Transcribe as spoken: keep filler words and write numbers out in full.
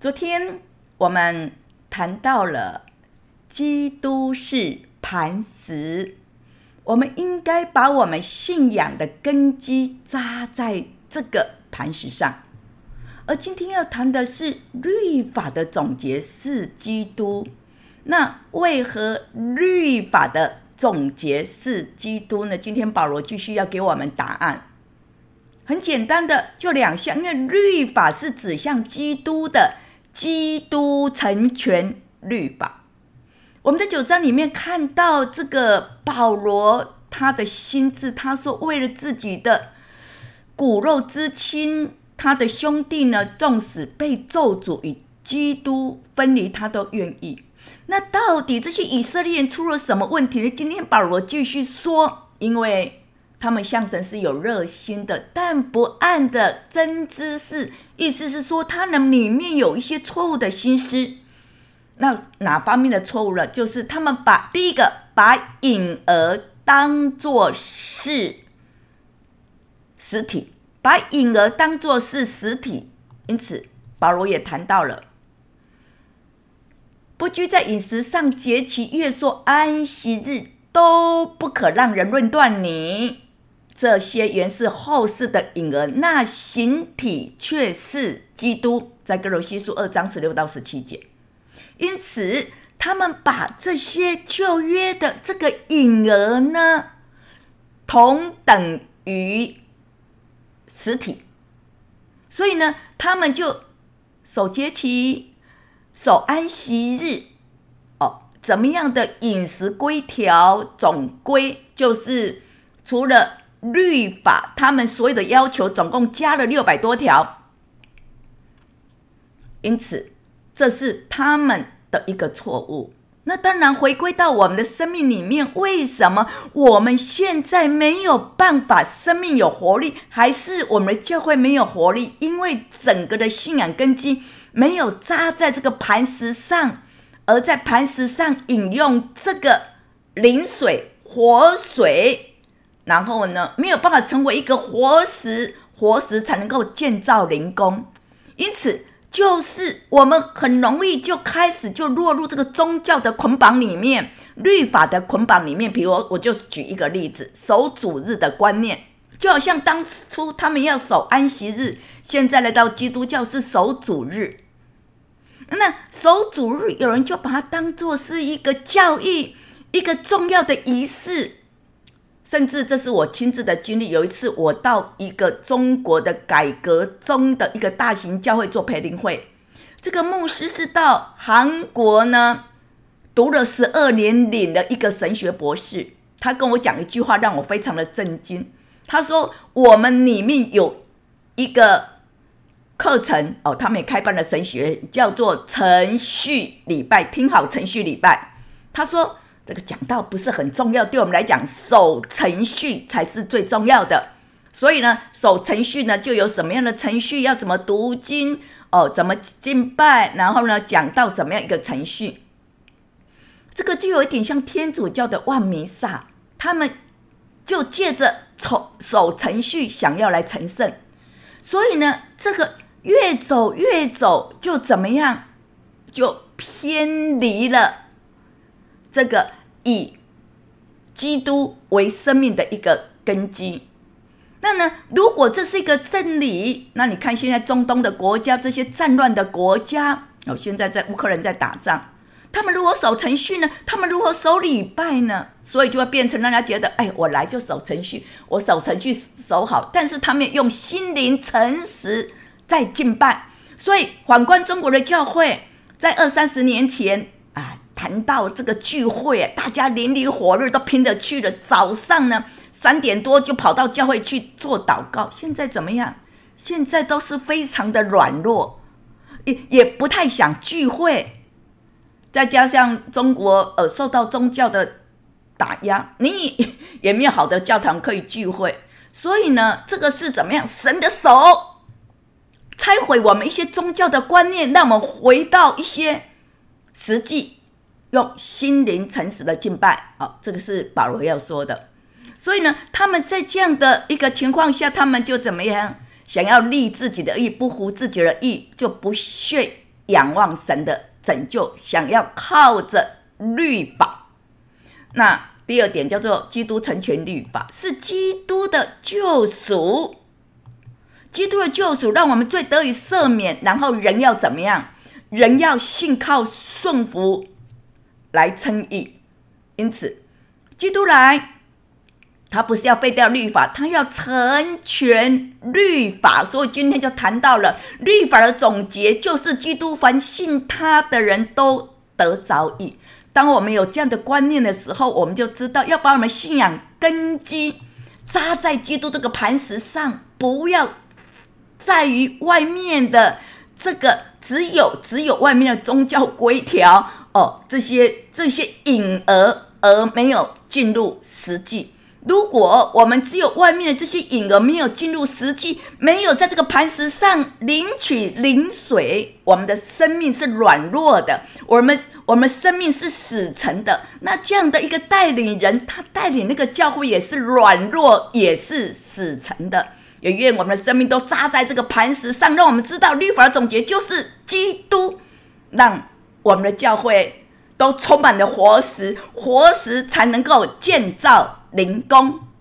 昨天我们谈到了基督是磐石，我们应该把我们信仰的根基扎在这个磐石上。而今天要谈的是律法的总结是基督。那为何律法的总结是基督呢？今天保罗继续要给我们答案。很简单的，就两项，因为律法是指向基督的，基督成全律法。我们在九章里面看到这个保罗他的心志，他说为了自己的骨肉之亲，他的兄弟呢，纵使被咒诅与基督分离，他都愿意。那到底这些以色列人出了什么问题呢？今天保罗继续说，因为他们向神是有热心的，但不按的真知识，意思是说他们里面有一些错误的心思。那哪方面的错误了？就是他们把第一个把婴儿当作是实体，把婴儿当作是实体。因此保罗也谈到了不拘在饮食上、节期、月朔、安息日都不可让人论断你，这些原是后世的婴儿，那形体却是基督，在哥罗西书二章十六到十七节。因此他们把这些旧约的这个婴儿呢，同等于实体，所以呢他们就守节期、守安息日，哦，怎么样的饮食规条总规，就是除了律法，他们所有的要求总共加了六百多条。因此这是他们的一个错误。那当然回归到我们的生命里面，为什么我们现在没有办法生命有活力，还是我们的教会没有活力？因为整个的信仰根基没有扎在这个磐石上，而在磐石上引用这个灵水、活水，然后呢没有办法成为一个活石，活石才能够建造灵宫。因此就是我们很容易就开始就落入这个宗教的捆绑里面，律法的捆绑里面。比如我就举一个例子，守主日的观念，就好像当初他们要守安息日，现在来到基督教是守主日。那守主日有人就把它当作是一个教义，一个重要的仪式，甚至这是我亲自的经历。有一次我到一个中国的改革中的一个大型教会做培灵会，这个牧师是到韩国呢读了十二年，领了一个神学博士。他跟我讲一句话让我非常的震惊，他说我们里面有一个课程哦，他们也开办了神学，叫做程序礼拜。听好，程序礼拜。他说这个讲道不是很重要，对我们来讲守程序才是最重要的。所以呢守程序呢就有什么样的程序，要怎么读经哦，怎么敬拜，然后呢讲道怎么样一个程序。这个就有一点像天主教的万弥撒，他们就借着守程序想要来成圣。所以呢这个越走越走就怎么样，就偏离了这个以基督为生命的一个根基。那呢如果这是一个真理，那你看现在中东的国家，这些战乱的国家，哦，现在在乌克兰在打仗，他们如何守程序呢？他们如何守礼拜呢？所以就会变成让人家觉得，哎，我来就守程序，我守程序守好，但是他们用心灵诚实在敬拜。所以反观中国的教会，在二三十年前啊，谈到这个聚会，大家淋漓火热都拼着去了，早上呢三点多就跑到教会去做祷告。现在怎么样？现在都是非常的软弱， 也, 也不太想聚会。再加上中国呃受到宗教的打压，你也没有好的教堂可以聚会。所以呢这个是怎么样？神的手拆毁我们一些宗教的观念，让我们回到一些实际，用心灵诚实的敬拜。哦，这个是保罗要说的。所以呢他们在这样的一个情况下，他们就怎么样？想要立自己的义，不服自己的义，就不屑仰望神的拯救，想要靠着律法。那第二点叫做基督成全律法，是基督的救赎。基督的救赎让我们罪得以赦免，然后人要怎么样？人要信靠顺服来称义。因此基督来，他不是要废掉律法，他要成全律法。所以今天就谈到了律法的总结，就是基督凡信他的人都得着义。当我们有这样的观念的时候，我们就知道要把我们信仰根基扎在基督这个磐石上，不要在于外面的这个只有只有外面的宗教规条哦，这些这些隐而而没有进入实际。如果我们只有外面的这些隐而没有进入实际，没有在这个磐石上领取灵水，我们的生命是软弱的，我们我们生命是死沉的。那这样的一个带领人，他带领那个教会也是软弱，也是死沉的。也愿我们的生命都扎在这个磐石上，让我们知道律法的总结就是基督，让我们的教会都充满了活石，活石才能够建造灵宫。